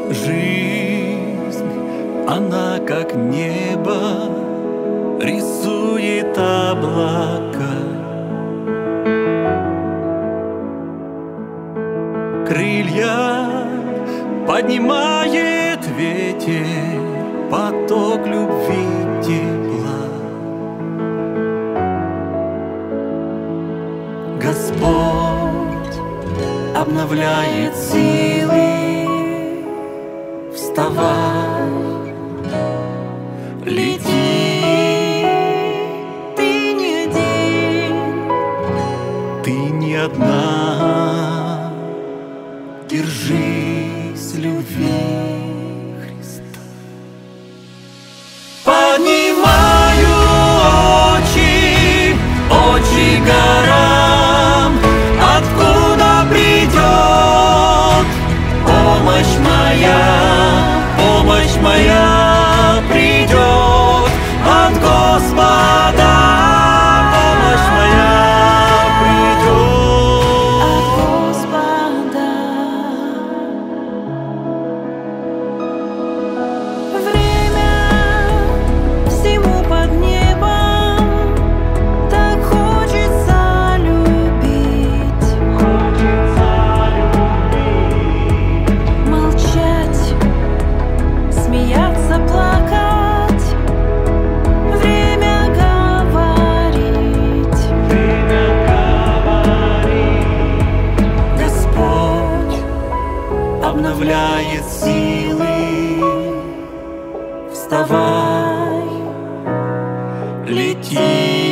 Жизнь, она как небо рисует облака. Крылья поднимает ветер, поток любви, тепла. Господь обновляет силы, вставай, лети. Ты не один, Ты не одна, держись любви Христа. Поднимаю очи горам, откуда придет помощь моя придет от Господа. Помощь моя придет от Господа. Время всему под небом, так хочется любить, молчать, смеяться, плакать. Время говорить. Господь обновляет силы, вставай, лети.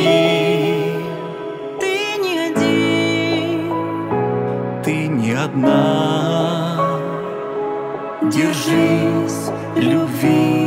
Ты не один, Ты не одна, держись любви